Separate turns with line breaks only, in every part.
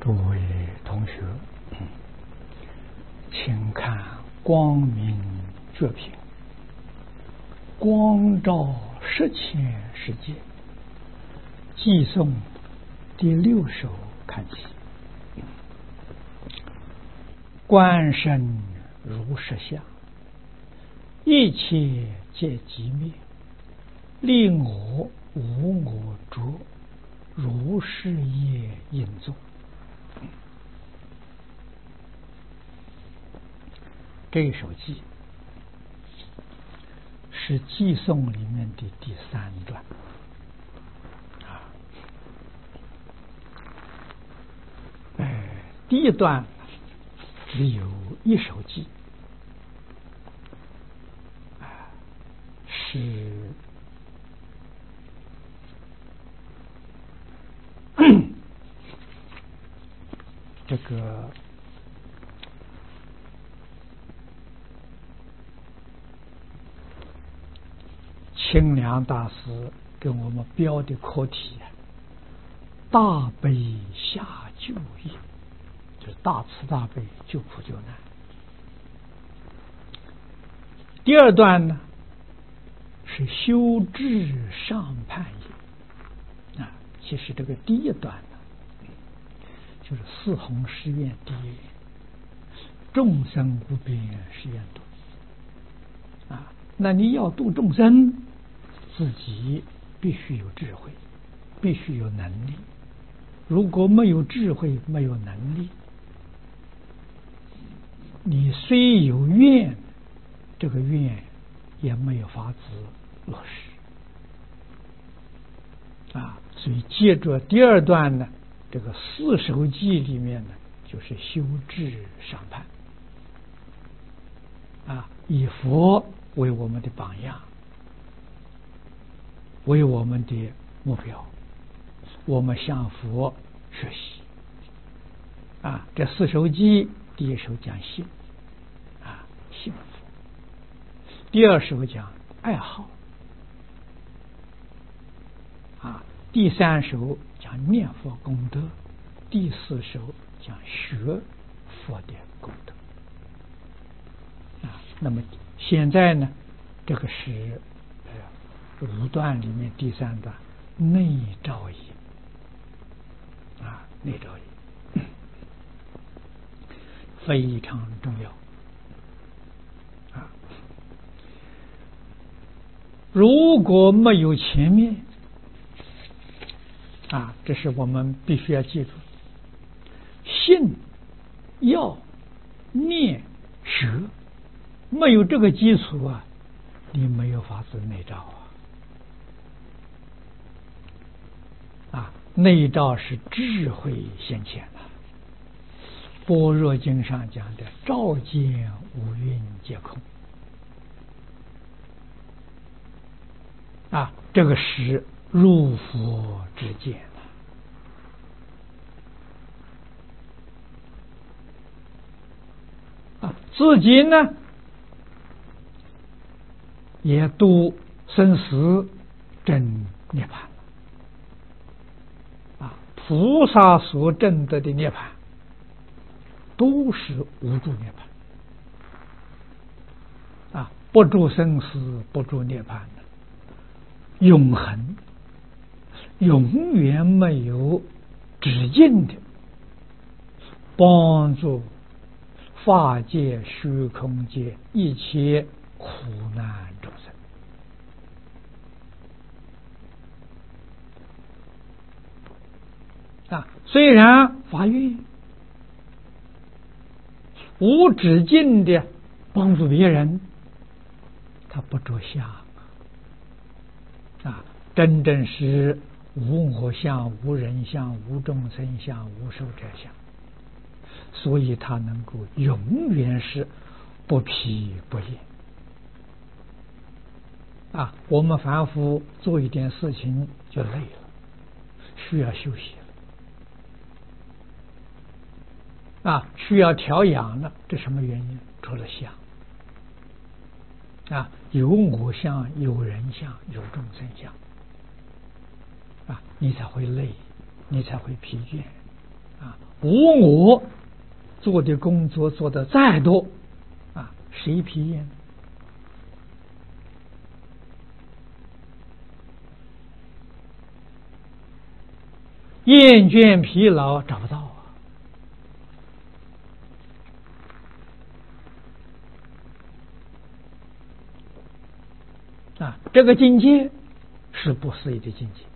诸位同学，请看光明觉品，光照十千世界，寄诵第6首看起。观身如实相，一切皆寂灭，令我无我着，如是业应作。这一首偈是偈颂里面的第3段第一段只有1首偈，是这个清凉大师给我们标的课题大悲下救业，就是大慈大悲救苦救难。第2段呢是修治上判业其实这个第1段呢就是四弘誓愿第1愿，众生无边誓愿度那你要度众生，自己必须有智慧，必须有能力。如果没有智慧，没有能力，你虽有愿，这个愿也没有法子落实所以接着第2段呢，这个4首偈里面呢，就是修治上判以佛为我们的榜样，为我们的目标，我们向佛学习这4首偈，第1首讲信信佛，第2首讲爱好第3首讲念佛功德，第4首讲学佛的功德那么现在呢，这个是5段里面第3段内照业内照业非常重要如果没有前面这是我们必须要记住，信要念学，没有这个基础你没有法子内照内照是智慧现前般若经上讲的照见五蕴皆空这个是入佛之见自己呢也度生死证涅槃菩萨所证得的涅槃都是无住涅槃不住生死，不住涅槃永恒，永远没有止境的帮助法界虚空界一切苦难众生虽然发愿无止境的帮助别人，他不着相真正是无我相、无人相、无众生相、无寿者相，所以他能够永远是不疲不厌我们凡夫做一点事情就累了，需要休息需要调养了，这什么原因？除了相有我相、有人相、有众生相你才会累，你才会疲倦无我做的工作做得再多啊，谁疲厌？厌倦疲劳找不到啊！这个境界是不思议的境界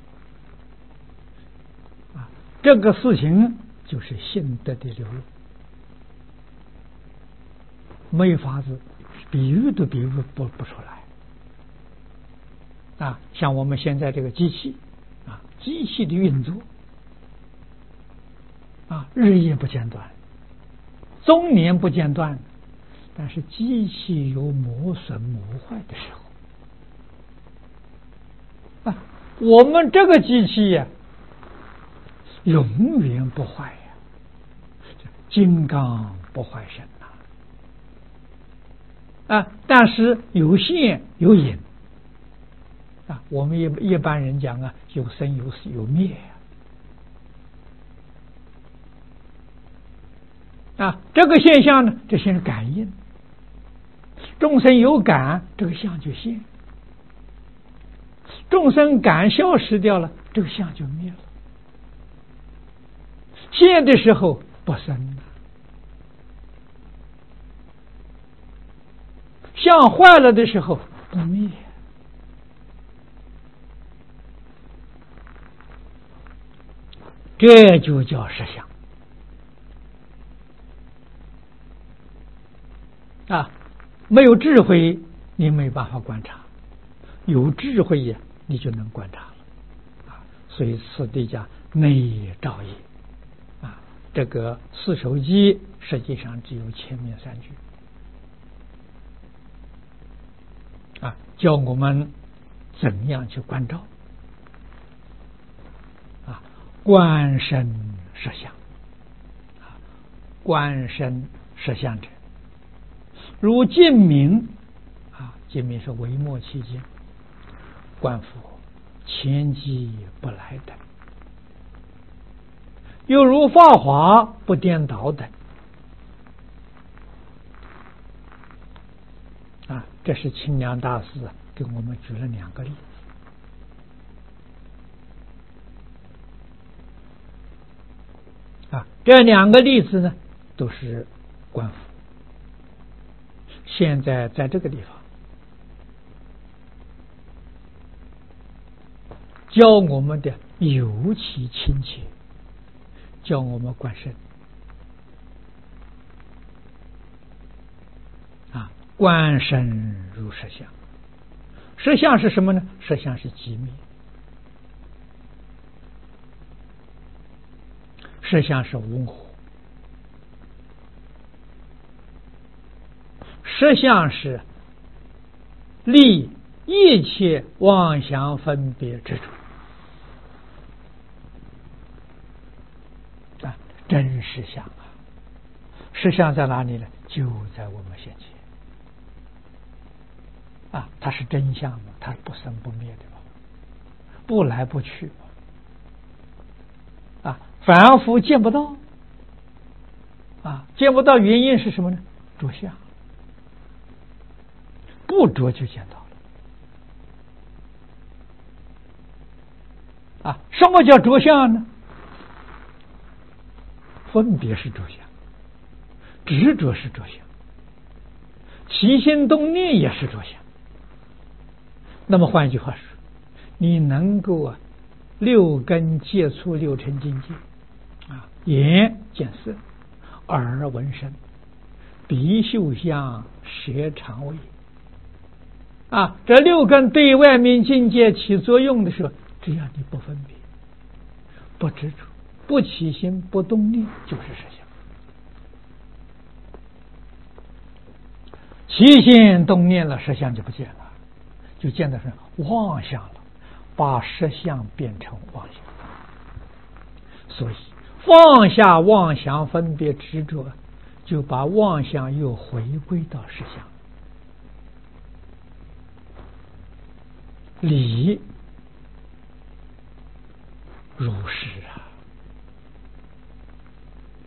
啊！这个事情就是心得的流露，没有法子比喻都比喻不出来啊！像我们现在这个机器啊，机器的运作啊，日夜不间断，终年不间断，但是机器有磨损磨坏的时候啊，我们这个机器呀，永远不坏呀，金刚不坏身啊，但是有现有隐啊，我们一般人讲啊，有生有死有灭啊，这个现象呢，这些是感应，众生有感，这个相就现；众生感消失掉了，这个相就灭了。现的时候不生了，相坏了的时候不灭。这就叫实相啊！没有智慧，你没办法观察；有智慧呀，你就能观察了啊！所以此地讲内照也啊，这个四手机实际上只有前面三句啊，教我们怎样去关照啊，观身实相啊，观身实相者，如净明啊，净明是微末期间，观佛前机不来等，又如法华不颠倒等啊，这是清凉大师给我们举了两个例子啊，这两个例子呢都是观佛。现在在这个地方教我们的尤其亲切，教我们观身啊，观身如实相。实相是什么呢？实相是寂灭，实相是无我，实相是离一切妄想分别执着啊，真实相啊！实相在哪里呢？就在我们现前啊！它是真相嘛，它是不生不灭的嘛，不来不去啊，凡夫见不到啊，见不到原因是什么呢？着相，不着就见到了啊！什么叫着相呢？分别是着相，执着是着相，起心动念也是着相。那么换一句话说，你能够六根接触六尘境界啊，眼见色，耳闻声，鼻嗅香，舌尝味啊，这六根对外面境界起作用的时候，只要你不分别，不执着，不起心，不动念，就是实相。起心动念了，实相就不见了，就见的是妄想了，把实相变成妄想。所以放下妄想分别执着，就把妄想又回归到实相。理如是啊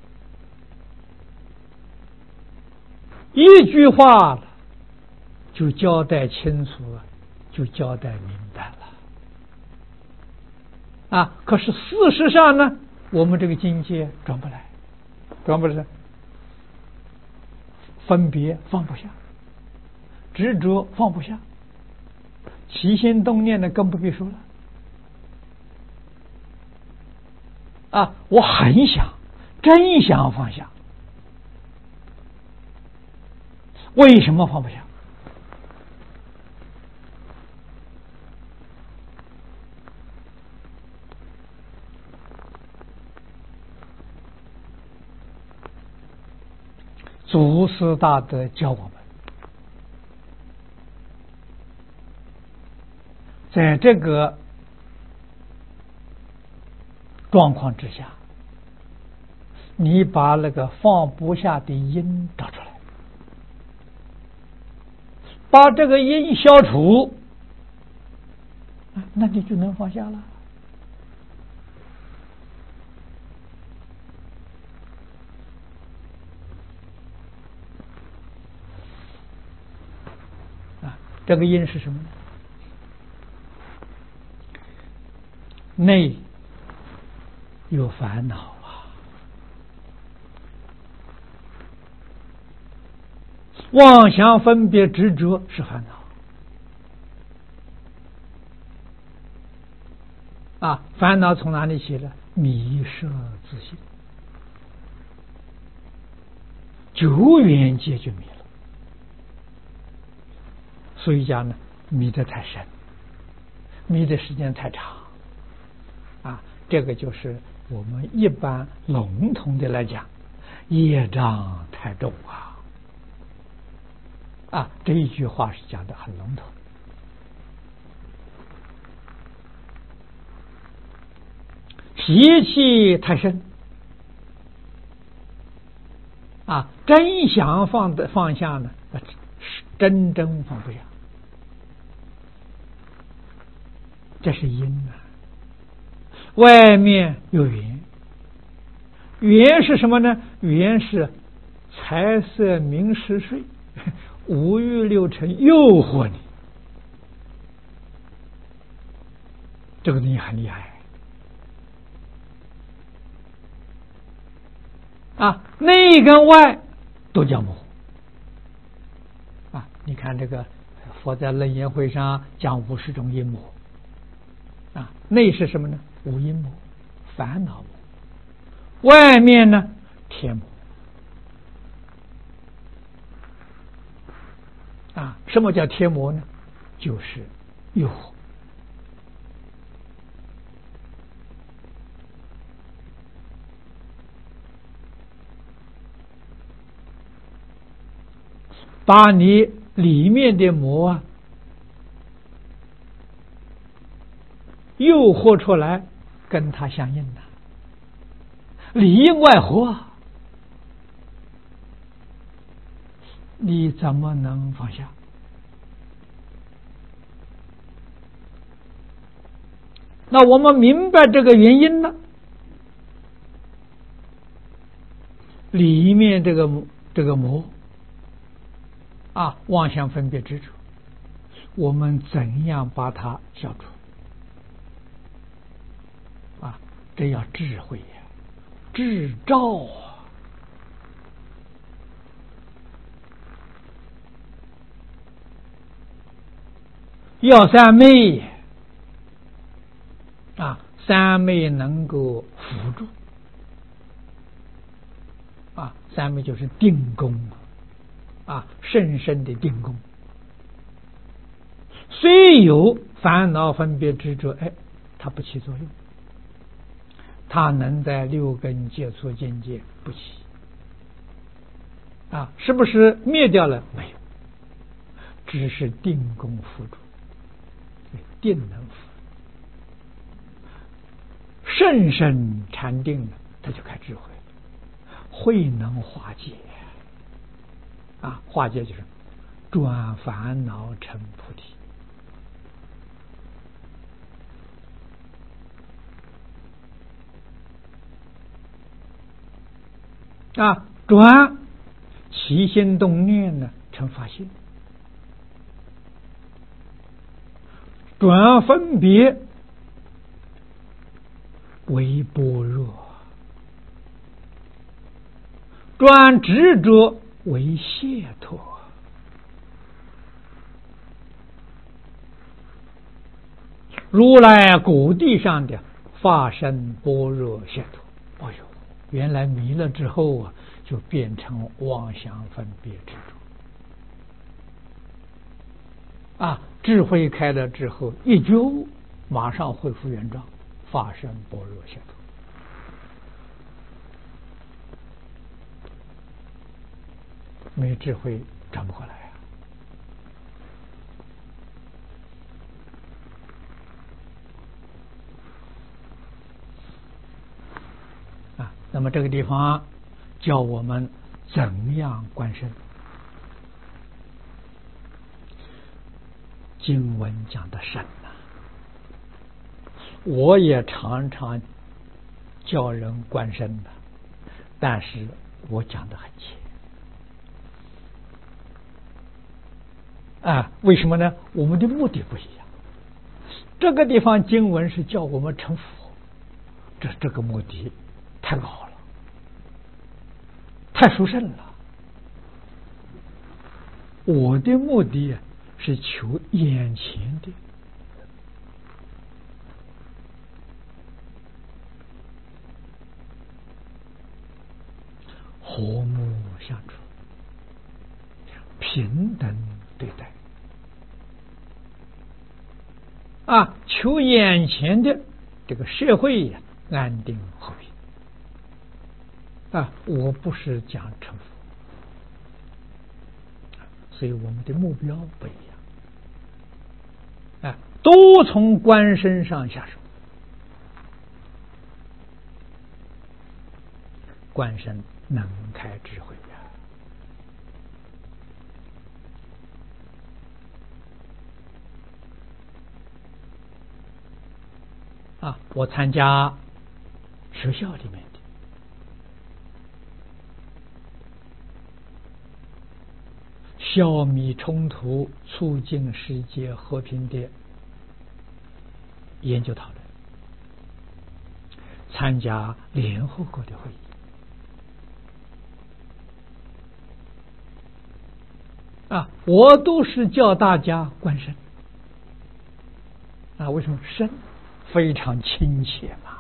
一句话就交代清楚，就交代明白了。可是事实上呢，我们这个境界转不来，分别放不下，执着放不下，起心动念的更不必说了。我很想，真想放下，为什么放不下？祖师大德教我们，在这个状况之下，你把那个放不下的因找出来，把这个因消除，那你就能放下了。这个因是什么呢？内有烦恼妄想分别执着是烦恼烦恼从哪里起来？迷摄自性，久远界就迷了。所以讲呢，迷得太深，迷的时间太长这个就是我们一般笼统的来讲，业障太重这一句话是讲的很笼统。脾气太深真想放下呢，真放不下，这是因外面有缘，缘是什么呢？缘是财色名食睡五欲六尘诱惑你，这个东西很厉害内跟外都叫魔你看这个佛在楞严会上讲50种阴魔内是什么呢？五阴魔、烦恼魔，外面呢天魔什么叫天魔呢？就是诱惑。把你里面的魔诱惑出来，跟它相应的，里应外合，你怎么能放下？那我们明白这个原因了，里面这个魔妄想分别执着，我们怎样把它消除？这要智慧智照要三昧三昧能够辅助三昧就是定功深深的定功。虽有烦恼分别执着，它不起作用，它能在六根接触境界不起是不是灭掉了？没有，只是定功辅助，定能辅深深禅定了，他就开智慧了，慧能化解化解就是转烦恼成菩提转起心动念呢成法性，转分别为般若，转执着为解脱。如来果地上的法身般若解脱，哎呦，原来迷了之后啊，就变成妄想分别执着啊，智慧开了之后，一觉悟，马上恢复原状，法身般若解脱。没智慧转不过来啊！那么这个地方教我们怎样观身。经文讲的深呐，我也常常叫人观身的，但是我讲的很浅啊。为什么呢？我们的目的不一样。这个地方经文是叫我们成佛，这个目的太高了，太殊胜了。我的目的是求眼前的和睦相处，平等对待啊，求眼前的这个社会安定和平啊。我不是讲成佛，所以我们的目标不一样啊，都从观身上下手。观身能开智慧啊！我参加学校里面的消弭冲突、促进世界和平的研究讨论，参加联合国的会议啊，我都是叫大家观身啊。为什么？身非常亲切嘛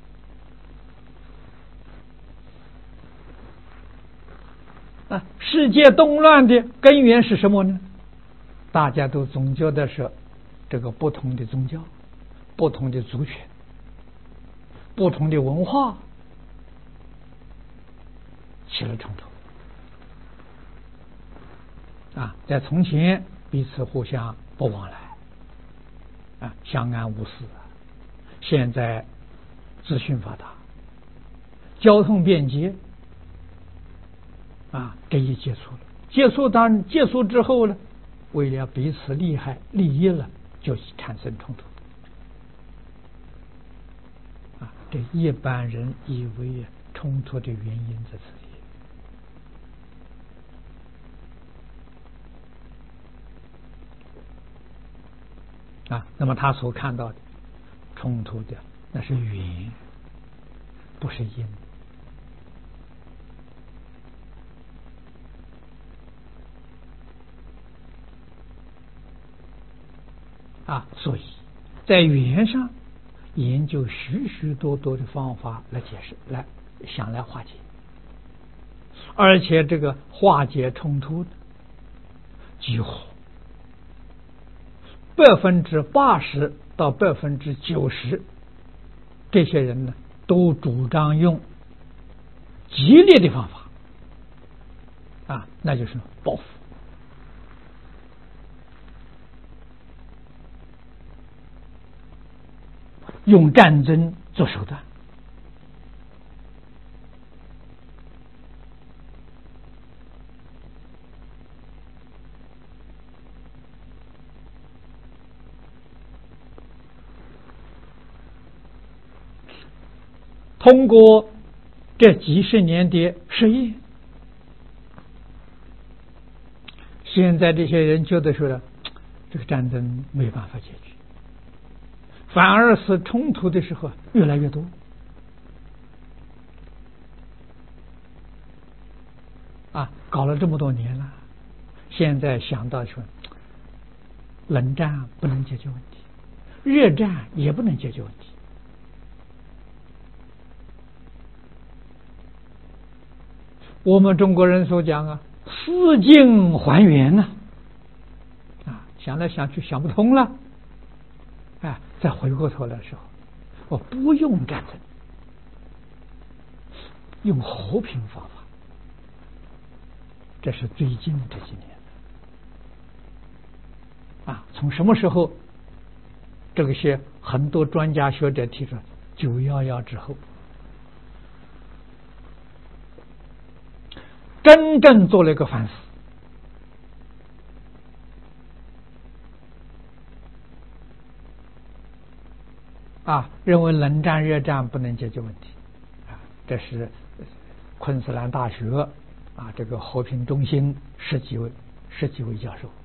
啊！世界动乱的根源是什么呢？大家都总觉得是这个不同的宗教、不同的族群、不同的文化起了冲突啊！在从前彼此互相不往来啊，相安无事。现在资讯发达，交通便捷啊，这一接触了，接触之后呢，为了彼此利益了，就产生冲突啊。这一般人以为冲突的原因在此里啊。那么他所看到的冲突的那是缘，不是因啊。所以在缘上研究许许多多的方法来解释，来化解，而且这个化解冲突几乎80%到90%，这些人呢都主张用激烈的方法啊，那就是报复，用战争做手段。通过这几十年的实验现在这些人觉得说了，这个战争没办法解决，反而是冲突的时候越来越多。搞了这么多年了，现在想到说，冷战不能解决问题，热战也不能解决问题。我们中国人所讲四境还原呢，想来想去想不通了，再回过头来的时候，我不用战争，用和平方法。这是最近这几年从什么时候这个些很多专家学者提出911之后，真正做了一个反思，认为冷战热战不能解决问题，这是昆士兰大学这个和平中心十几位教授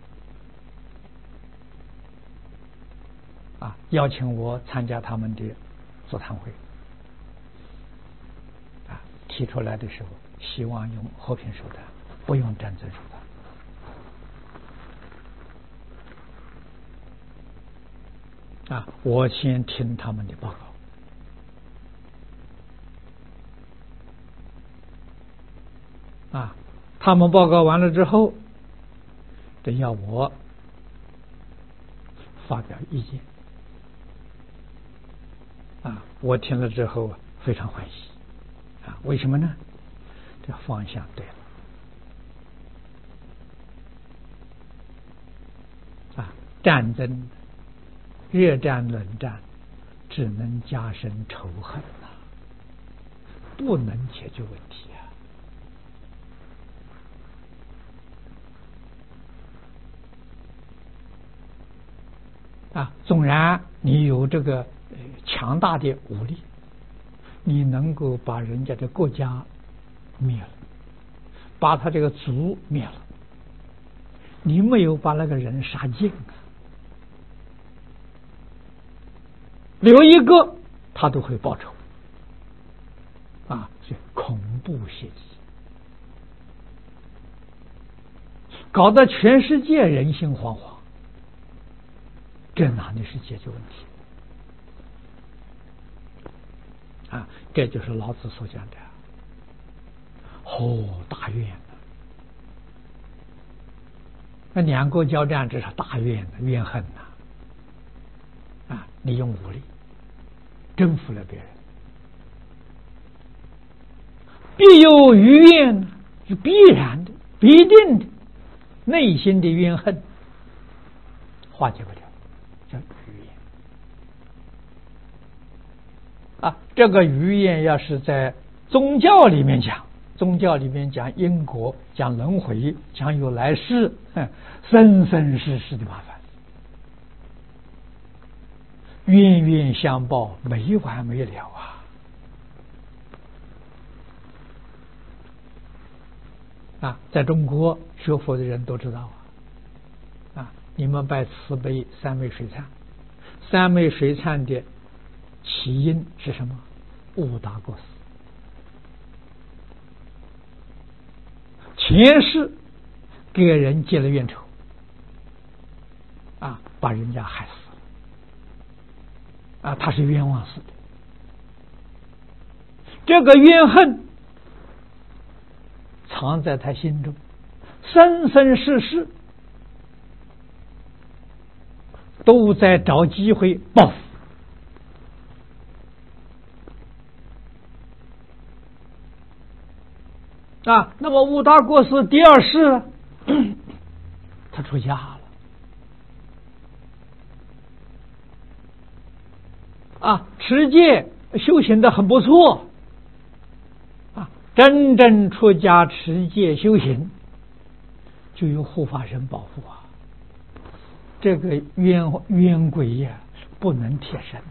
邀请我参加他们的座谈会，提出来的时候希望用和平手段，不用战争手段。我先听他们的报告，他们报告完了之后，得要我发表意见。我听了之后非常欢喜。为什么呢？这方向对了。战争、热战、冷战只能加深仇恨不能解决问题纵然你有这个强大的武力，你能够把人家的国家灭了，把他这个族灭了，你没有把那个人杀尽留一个他都会报仇是恐怖袭击，搞得全世界人心惶惶，这哪里是解决问题这就是老子所讲的和大怨那两国交战，这是大怨怨恨你用武力征服了别人，必有余怨，是必然的、必定的，内心的怨恨化解不了，叫余怨这个余怨要是在宗教里面讲，宗教里面讲因果、讲轮回、讲有来世，生生世世的麻烦，冤冤相报，没完没了在中国学佛的人都知道你们拜慈悲三昧水忏，三昧水忏的起因是什么？悟达过死，前世给人结了怨仇把人家害死了他是冤枉死的，这个怨恨藏在他心中，生生世世都在找机会报复那么悟达过世第二世他出家了持戒修行的很不错真正出家持戒修行就有护法神保护这个冤鬼不能贴身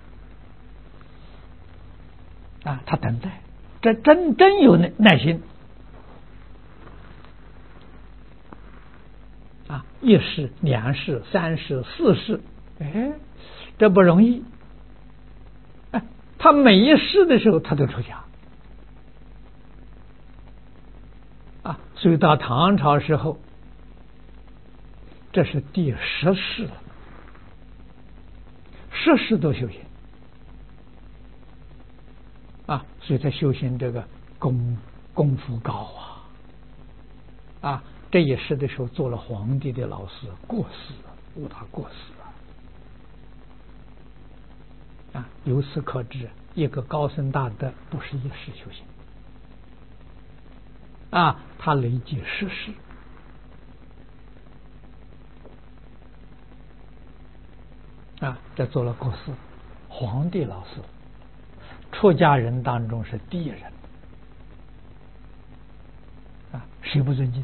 他等待，这真有耐心一世、两世、三世、四世，哎，这不容易。哎，他每一世的时候，他都出家啊。所以到唐朝时候，这是第10世了，10世都修行啊。所以他修行这个功夫高啊。这一世的时候做了皇帝的老师，过世了，悟达过世了啊。由此可知，一个高僧大德不是一世修行啊，他累积10世啊。这做了过世，皇帝老师，出家人当中是第一人啊，谁不尊敬？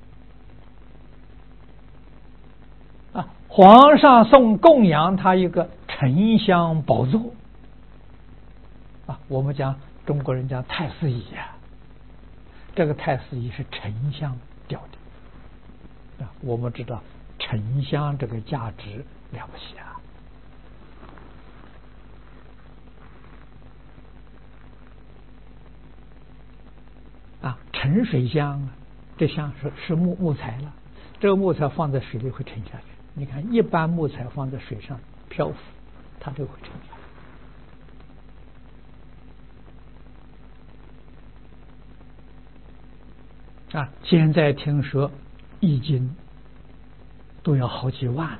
啊，皇上供养他一个沉香宝座啊，我们讲中国人讲太师椅啊，这个太师椅是沉香雕的啊。我们知道沉香这个价值了不起啊！沉水香啊，这香是木材了，这个木材放在水里会沉下去。你看，一般木材放在水上漂浮，它就会沉下来啊。现在听说一斤都要好几万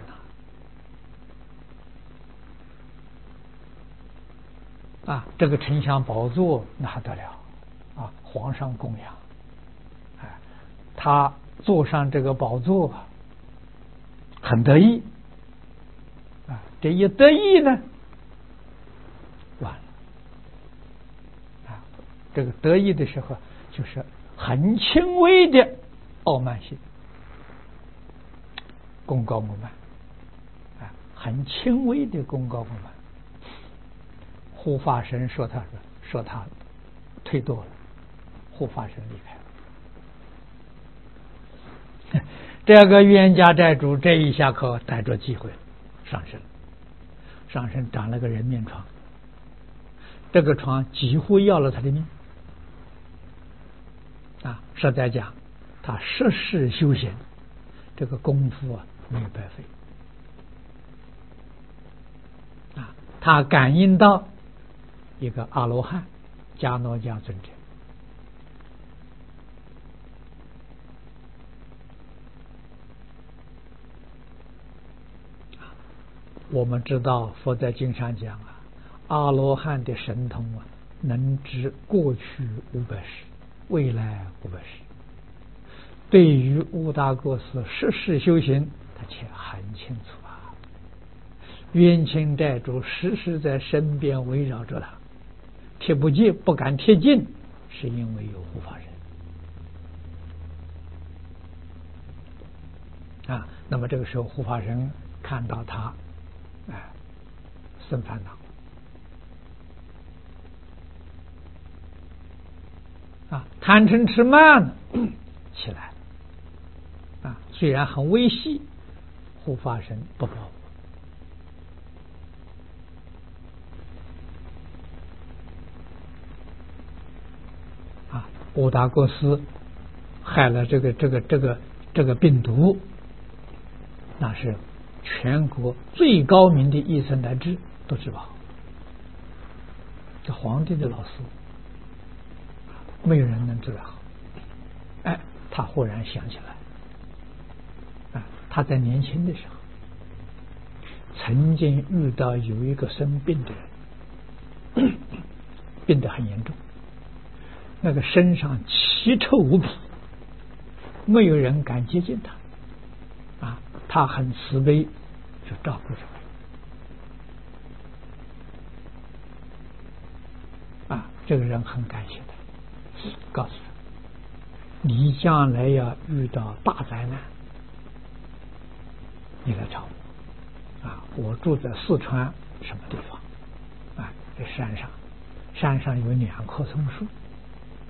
呢啊！这个沉香宝座那还得了啊！皇上供养，哎，他坐上这个宝座很得意啊，这一得意呢，完了啊！这个得意的时候，就是很轻微的傲慢心，功高我慢啊，很轻微的功高我慢。护法神说他退堕了，护法神离开了。这个冤家债主这一下可逮着机会上身长了个人面疮，这个疮几乎要了他的命啊！实在讲，他10世修行，这个功夫没有白费啊！他感应到一个阿罗汉迦诺迦尊者我们知道佛在经上讲阿罗汉的神通能知过去500世，未来500世。对于悟达国师10世修行，他却很清楚冤亲债主时时在身边围绕着他，贴不近，不敢贴近，是因为有护法人啊。那么这个时候护法人看到他生烦恼啊，贪嗔痴慢起来啊，虽然很微细，护法神不保啊。悟达国师害了这个病毒，那是全国最高明的医生来治都治不好。这皇帝的老师没有人能治得好。哎，他忽然想起来他在年轻的时候曾经遇到有一个生病的人，病得很严重，那个身上奇臭无比，没有人敢接近他他很慈悲，就照顾着这个人很感谢他，告诉他你将来要遇到大灾难，你来找我我住在四川什么地方在山上有2棵松树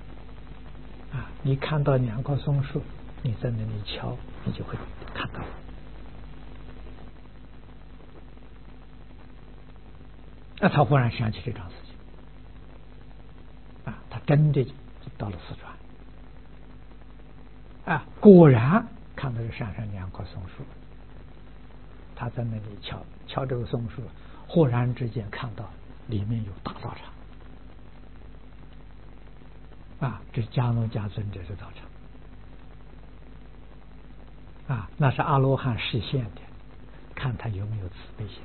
你看到2棵松树，你在那里瞧，你就会看到那他忽然想起这桩事情，他真的就到了四川，果然看到这山上2棵松树，他在那里瞧这个松树，忽然之间看到里面有大道场，这迦诺迦尊者的道场，那是阿罗汉示现的，看他有没有慈悲心。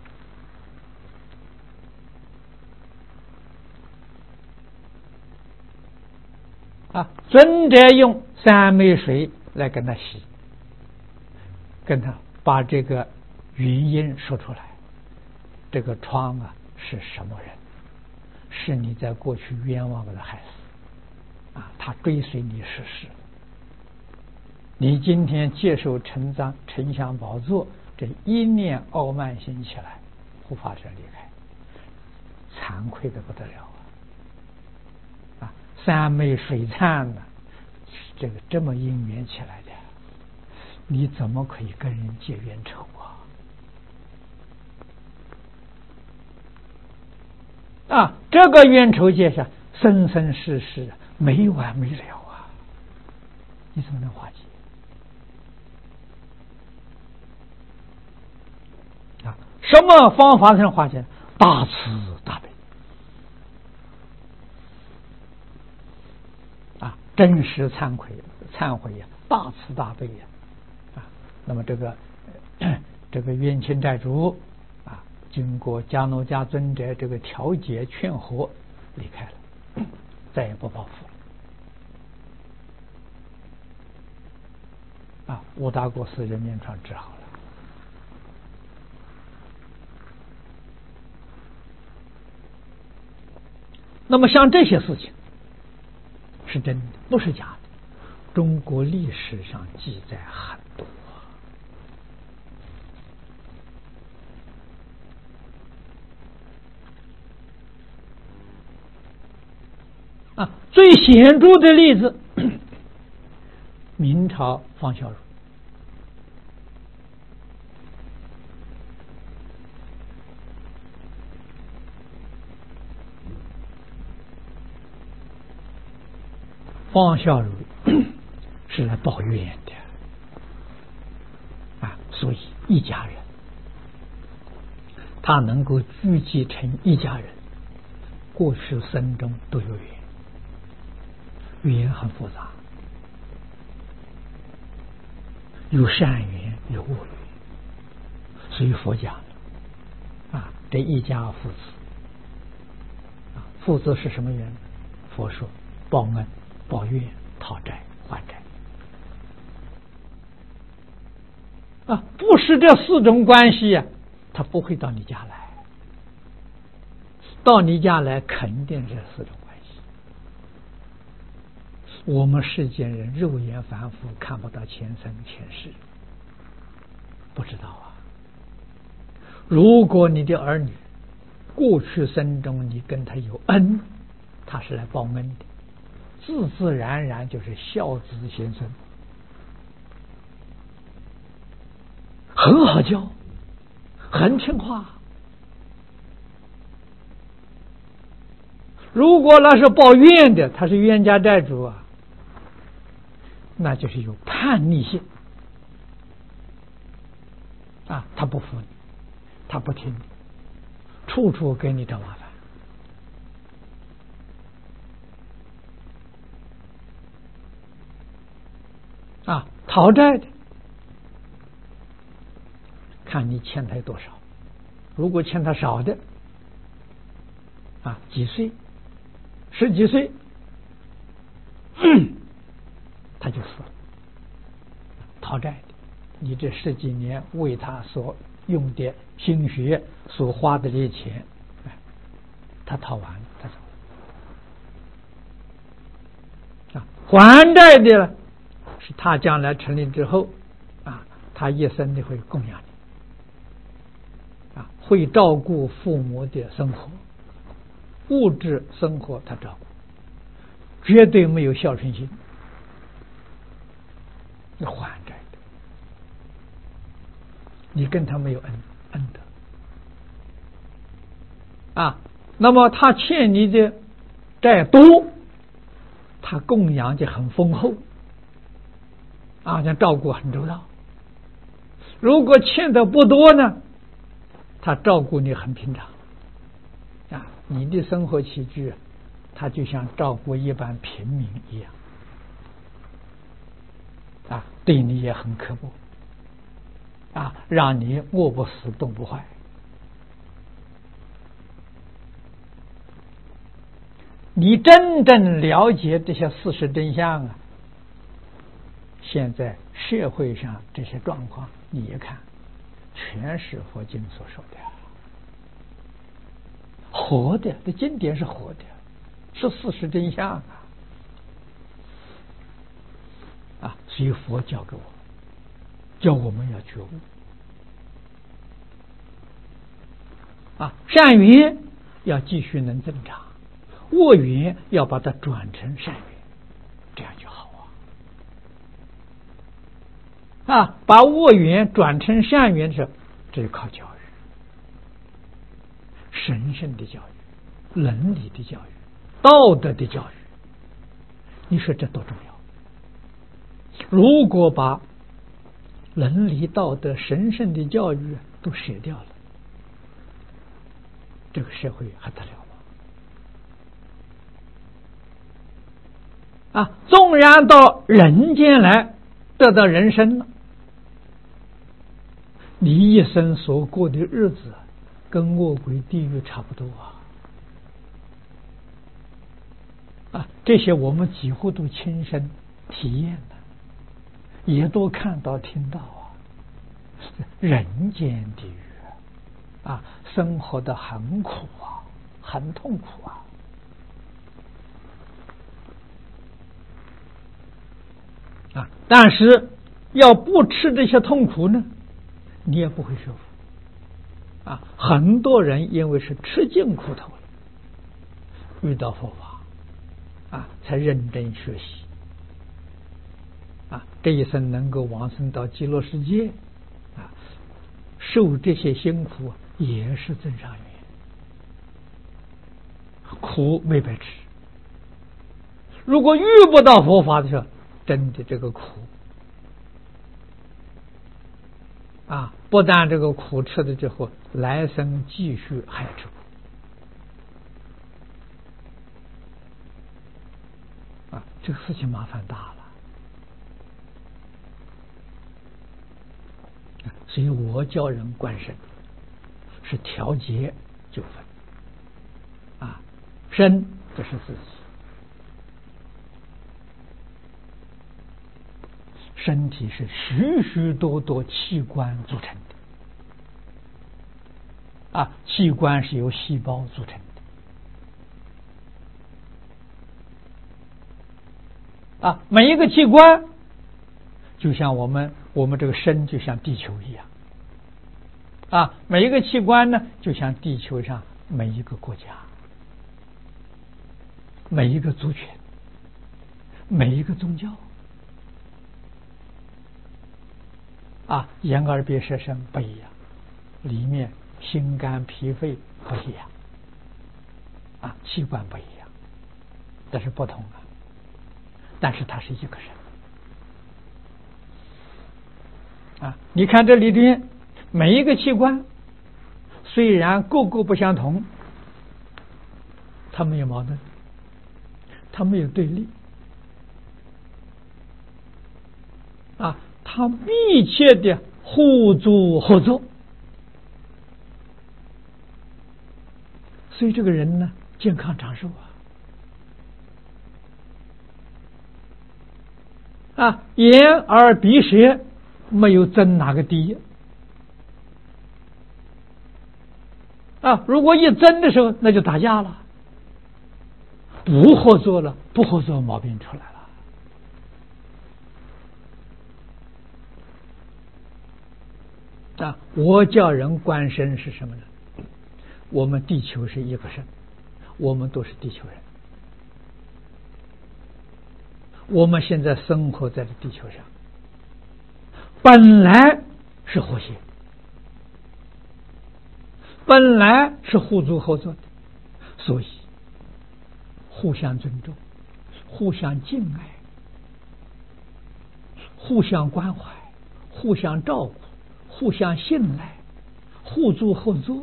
尊者用三昧水来跟他洗，跟他把这个原因说出来。这个疮是什么人？是你在过去冤枉把他害死，他追随你世世。你今天接受成祥宝座，这一念傲慢心起来，护法者离开，惭愧的不得了三昧水忏呢，这么因缘起来的，你怎么可以跟人结冤仇这个冤仇结下，生生世世没完没了你怎么能化解什么方法才能化解？大慈大悲真实忏悔大慈大悲那么这个冤亲债主经过迦诺迦尊者这个调解劝和，离开了，再也不报复了五大国寺人面疮治好了。那么像这些事情是真的，不是假的，中国历史上记载很多最显著的例子，明朝方孝孺。方孝孺是来报怨的所以一家人，他能够聚集成一家人，过去生中都有缘很复杂，有善缘有恶缘，所以佛讲这一家父子父子是什么缘？佛说报恩报怨讨债还债不是这4种关系他不会到你家来，到你家来肯定这4种关系。我们世间人肉眼凡夫看不到前生前世，不知道如果你的儿女过去生中你跟他有恩，他是来报恩的，自自然然就是孝子先生，很好教，很听话。如果那是报怨的，他是冤家债主那就是有叛逆性他不服你，他不听你，处处给你找麻烦讨债的看你欠他多少，如果欠他少的几岁10几岁他就死了。讨债的，你这10几年为他所用的心血所花的这些钱他讨完了他走了还债的是他将来成立之后他一生的会供养你会照顾父母的生活，物质生活他照顾，绝对没有孝顺心，那还债的，你跟他没有恩德那么他欠你的债多，他供养就很丰厚，像照顾很周到。如果欠的不多呢，他照顾你很平常，你的生活起居，他就像照顾一般平民一样，对你也很刻薄，让你饿不死冻不坏。你真正了解这些事实真相现在社会上这些状况，你一看，全是佛经所说的，活的，这经典是活的，是事实真相所以佛教给我，叫我们要觉悟善缘要继续能增长，恶缘要把它转成善缘，这样就好把恶缘转成善缘的时候，这就靠教育，神圣的教育，伦理的教育，道德的教育，你说这多重要？如果把伦理道德神圣的教育都舍掉了，这个社会还得了吗？纵然到人间来得到人生了，你一生所过的日子跟恶鬼地狱差不多这些我们几乎都亲身体验了，也都看到听到人间地狱生活的很苦很痛苦但是要不吃这些痛苦呢，你也不会学佛很多人因为是吃尽苦头了，遇到佛法才认真学习这一生能够往生到极乐世界受这些辛苦也是增上缘，苦没白吃。如果遇不到佛法的时候，真的这个苦不但这个苦吃的之后，来生继续还吃苦这个事情麻烦大了。所以我教人观身是调节纠纷身这是自己，身体是许许多多器官组成的器官是由细胞组成的每一个器官就像我们这个身就像地球一样每一个器官呢就像地球上每一个国家，每一个族群，每一个宗教眼耳鼻舌身不一样，里面心肝脾肺不一样器官不一样，但是不同但是它是一个人你看这里边每一个器官虽然个个不相同，它没有矛盾，它没有对立它密切的互助合作，所以这个人呢健康长寿眼耳鼻舌没有争哪个第一如果一争的时候那就打架了，不合作了，不合作毛病出来了我叫人观身是什么呢？我们地球是一个身，我们都是地球人，我们现在生活在这地球上本来是和谐，本来是互助合作的所以互相尊重，互相敬爱，互相关怀，互相照顾，互相信赖，互助合作，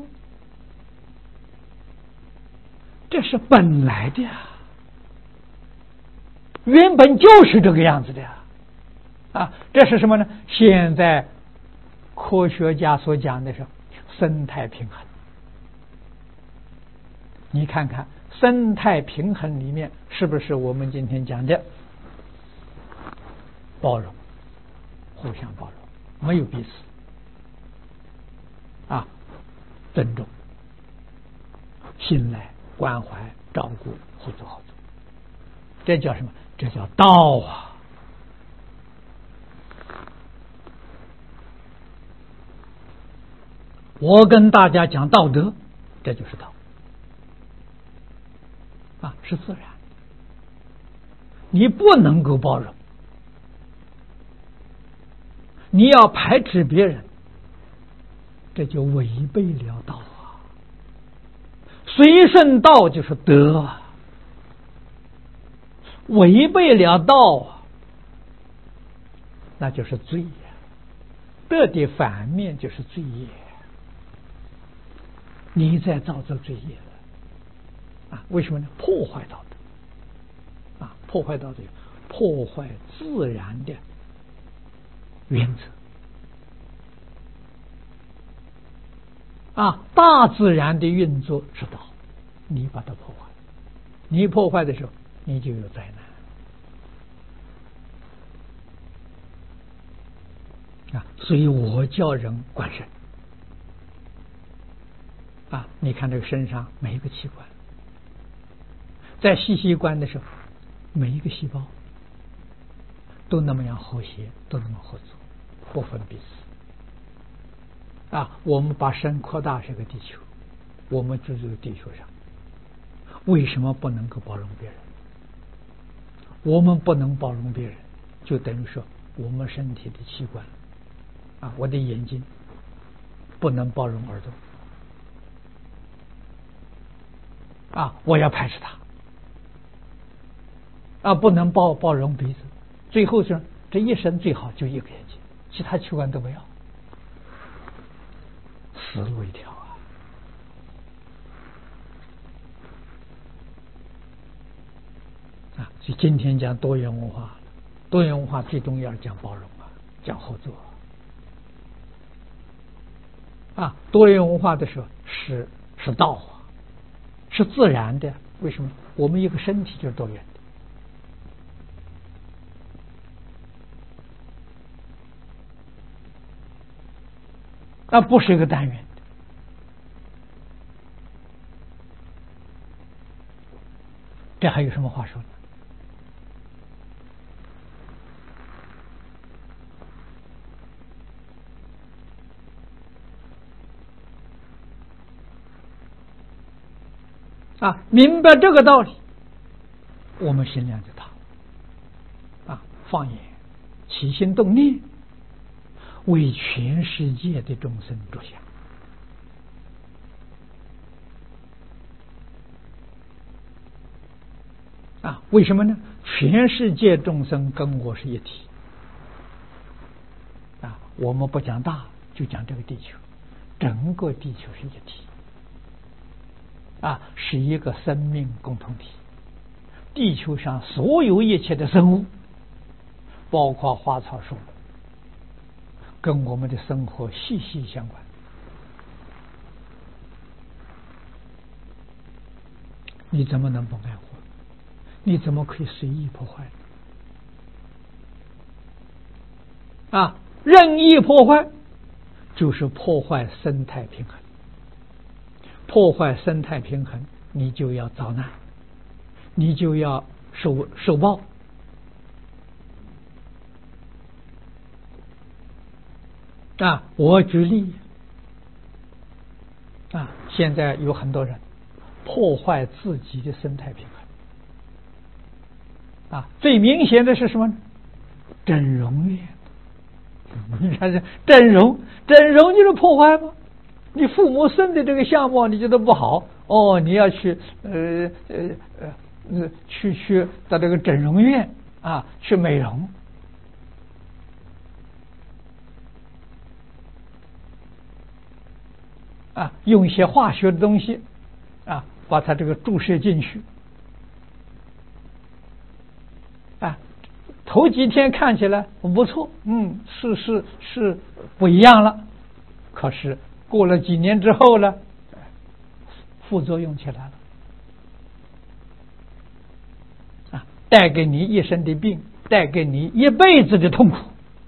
这是本来的呀，原本就是这个样子的呀。这是什么呢？现在科学家所讲的是生态平衡。你看看生态平衡里面是不是我们今天讲的包容，互相包容，没有彼此尊重、信赖、关怀、照顾、互助合作，这叫什么？这叫道啊！我跟大家讲道德，这就是道是自然。你不能够包容，你要排斥别人，这就违背了道啊！随顺道就是德啊，违背了道那就是罪呀。德的反面就是罪业，你在造这罪业了为什么呢？破坏道德破坏道德，破坏自然的原则大自然的运作是道，你把它破坏，你破坏的时候，你就有灾难所以我叫人观身你看这个身上每一个器官，在细细观的时候，每一个细胞都那么样和谐，都那么合作，不分彼此我们把身扩大是个地球，我们住在地球上，为什么不能够包容别人？我们不能包容别人，就等于说我们身体的器官我的眼睛不能包容耳朵我要排斥它不能包容鼻子，最后是这一生最好就一个眼睛，其他器官都不要，死路一条所以今天讲多元文化，多元文化最重要讲包容讲合作多元文化的时候是道是自然的。为什么？我们一个身体就是多元的不是一个单元这还有什么话说呢？明白这个道理，我们心量就大放眼起心动念，为全世界的众生着想为什么呢？全世界众生跟我是一体我们不讲大，就讲这个地球，整个地球是一体是一个生命共同体。地球上所有一切的生物，包括花草树木，跟我们的生活息息相关。你怎么能不爱护？你怎么可以随意破坏呢？任意破坏就是破坏生态平衡，破坏生态平衡，你就要遭难，你就要受报我举例现在有很多人破坏自己的生态平衡最明显的是什么呢？整容院你看这整容就是破坏吗？ 你父母生的这个相貌你觉得不好，哦，你要去去到这个整容院啊去美容。啊，用一些化学的东西啊，把它这个注射进去啊，头几天看起来不错，是不一样了。可是过了几年之后呢，副作用起来了啊，带给你一身的病，带给你一辈子的痛苦。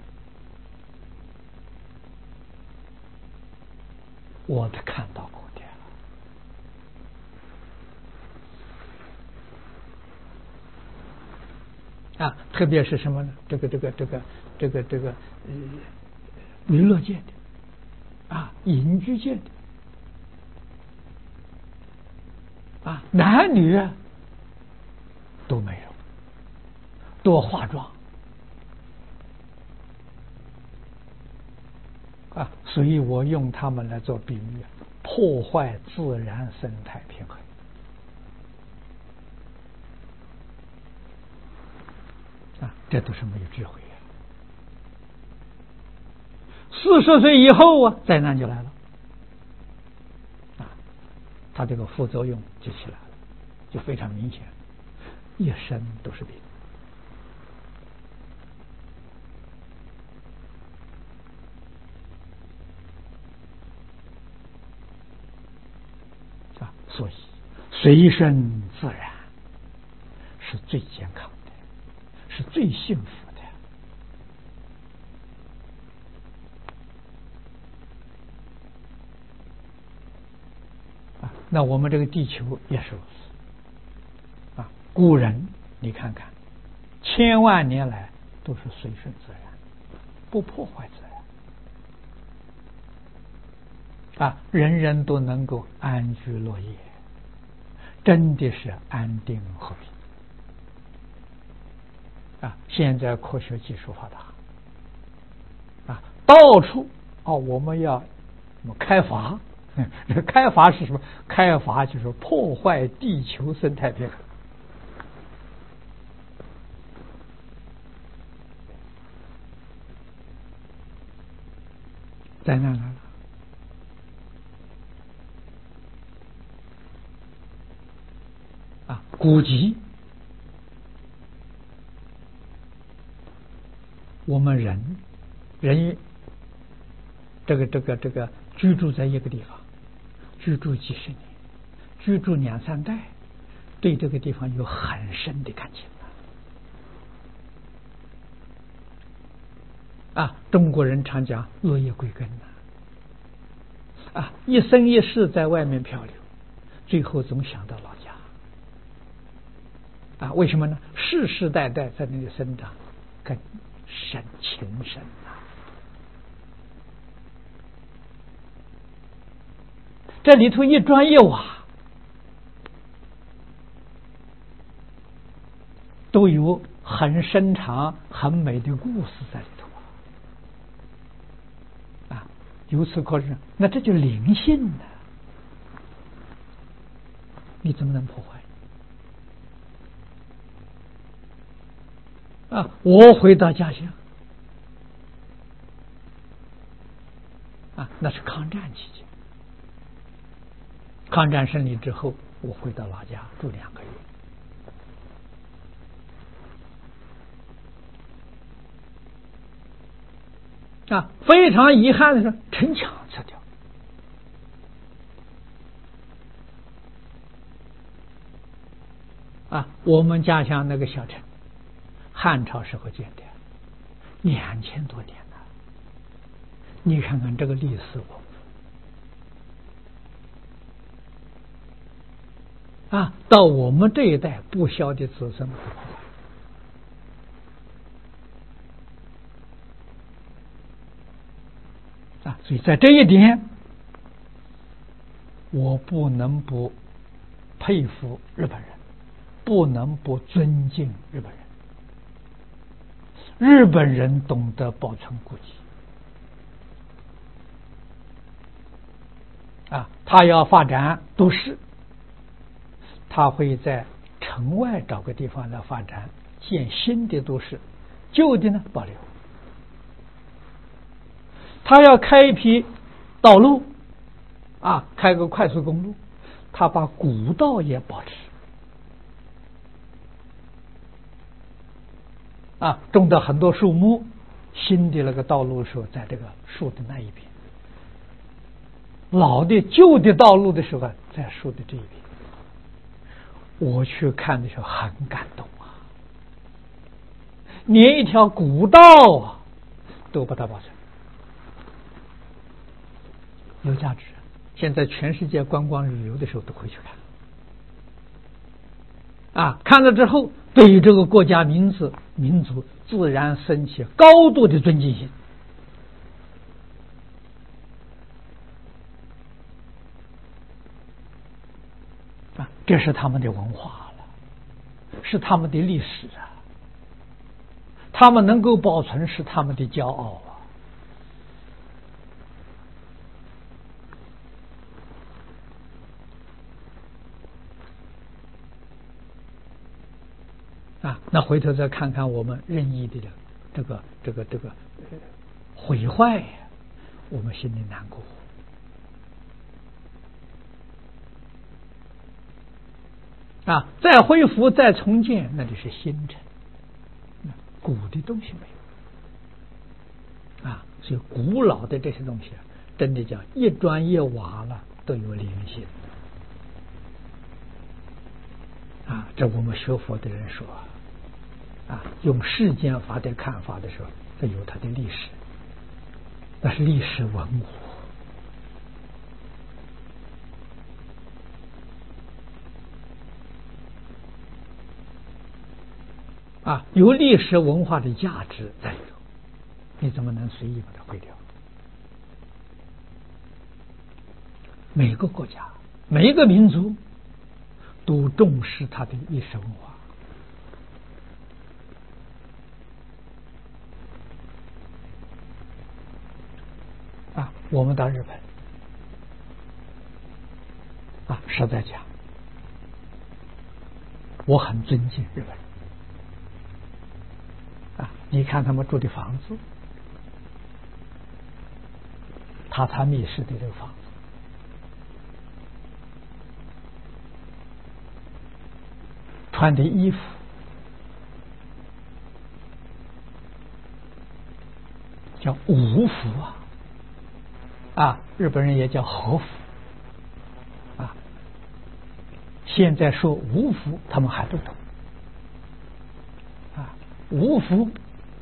我都看到过的啊，特别是什么呢？这个娱乐界的啊，隐居界的啊，男女啊都没有，多化妆啊，所以我用他们来做比喻，破坏自然生态平衡啊，这都是没有智慧啊。40岁以后啊，灾难就来了啊，他这个副作用就起来了，就非常明显，一身都是病。所以随顺自然是最健康的，是最幸福的啊。那我们这个地球也是如此啊。古人你看看，千万年来都是随顺自然，不破坏自然啊，人人都能够安居乐业，真的是安定和平啊！现在科学技术发达啊，到处我们要开发，开发是什么？开发就是破坏地球生态平衡。灾难来了啊！古籍，我们人这个居住在一个地方，居住几十年，居住2、3代，对这个地方有很深的感情啊！中国人常讲落叶归根啊，一生一世在外面漂流，最后总想到老家啊！为什么呢？世世代代在那里生长，根深情深这里头一砖一瓦都有很深长很美的故事在里头啊！由此可知，那这就灵性了，你怎么能破坏啊？我回到家乡啊，那是抗战期间，抗战胜利之后，我回到老家住2个月啊，非常遗憾的是城墙拆掉啊，我们家乡那个小城汉朝时候建的，2000多年了，你看看这个历史文物啊，到我们这一代不晓得子孙不破坏啊，所以在这一点，我不能不佩服日本人，不能不尊敬日本人。日本人懂得保存古迹他要发展都市，他会在城外找个地方来发展，建新的都市，旧的呢保留。他要开一批道路开个快速公路，他把古道也保持种的很多树木，新的那个道路的时候在这个树的那一边，老的旧的道路的时候在树的这一边。我去看的时候很感动连一条古道都把它保存，有价值。现在全世界观光旅游的时候都会去看看了之后，对于这个国家民族自然升起高度的尊敬心这是他们的文化了，是他们的历史他们能够保存是他们的骄傲那回头再看看我们任意的这个毁坏，我们心里难过再恢复再重建，那就是新城，古的东西没有所以古老的这些东西真的叫一砖一瓦了都有灵性这我们学佛的人说用世间法的看法的时候，这有它的历史，那是历史文物有历史文化的价值在里头，你怎么能随意把它毁掉？每个国家每一个民族都重视它的历史文化我们到日本实在讲，我很尊敬日本人你看他们住的房子，榻榻米式的这个房子，穿的衣服叫武服日本人也叫和服现在说武服他们还不懂武服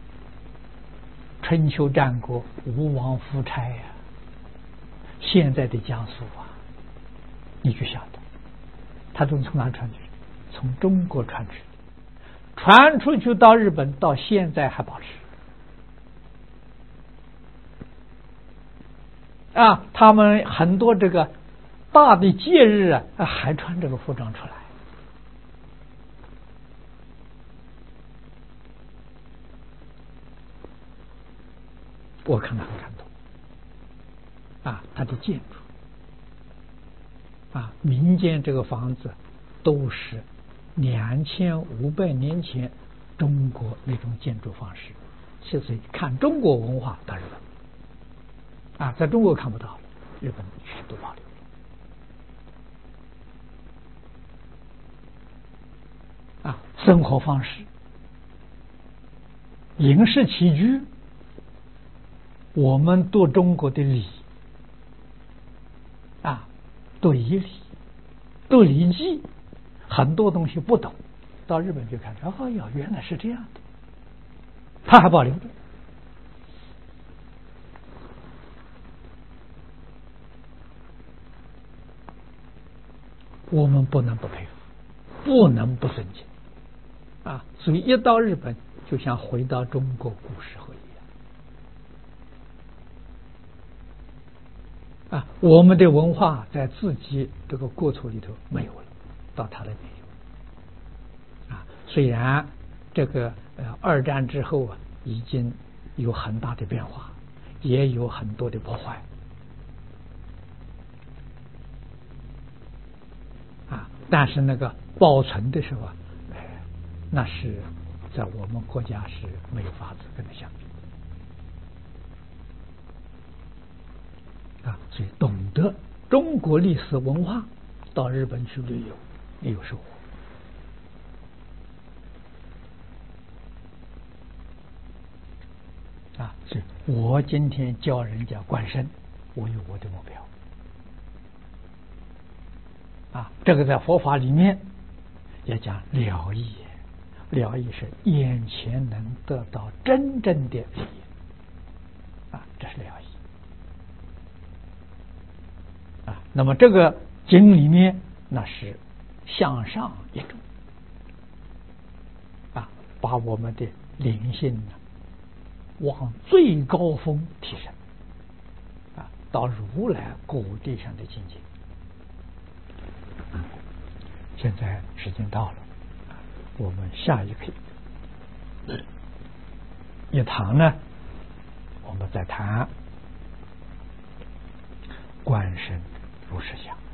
春秋战国吴王夫差现在的江苏你就晓得他都从哪传去？从中国传出去，传出去到日本，到现在还保持他们很多这个大的节日还穿这个服装出来我看了很感动它的建筑民间这个房子都是2500年前中国那种建筑方式，所以看中国文化到日本在中国看不到了，日本全都保留生活方式饮食起居，我们读中国的礼读仪礼读礼记，很多东西不懂，到日本去看原来是这样的，他还保留着我们不能不佩服，不能不尊敬所以一到日本就像回到中国古时候一样我们的文化在自己这个国土里头没有了，到他那边有虽然这个二战之后已经有很大的变化，也有很多的破坏但是那个保存的时候，那是在我们国家是没有法子跟他相比所以懂得中国历史文化，到日本去旅游也有收获所以我今天教人家观身，我有我的目标这个在佛法里面也讲了义，了义是眼前能得到真正的利益这是了义那么这个经里面那是向上一种把我们的灵性往最高峰提升到如来果地上的境界。现在时间到了，我们下一课一堂呢，我们再谈观身如是想。